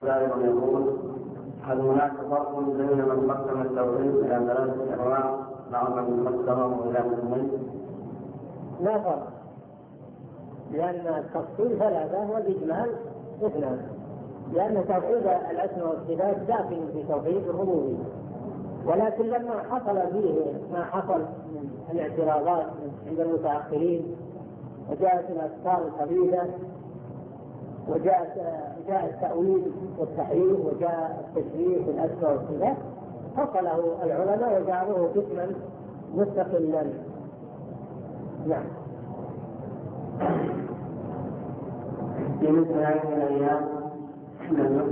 دائما يقول: هل هناك فرق بين من قسم التوحيد الى ثلاثه انواع مع من قسمه الى قسمين؟ لا فرق، لان التفصيل ثلاثه والاجمال اثنان، لان توحيد الاسماء والصفات داخل في توحيد الربوبيه، ولكن لما حصل فيه ما حصل من الاعتراضات عند المتاخرين وجاءت الافكار الخبيثه وجاء التأويل والتحريف وجاء التشريع في الأسماء والصفات، فصله العلماء وجعلوه قسما مستقلا. نعم. في مثل هذه الأيام